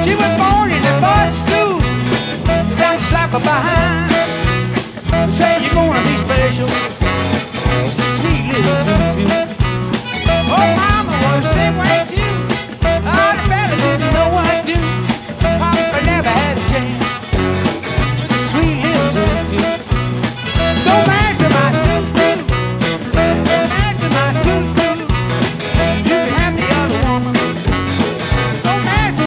She was born in the boys' school. Don't slap her behind. Say you're gonna be special.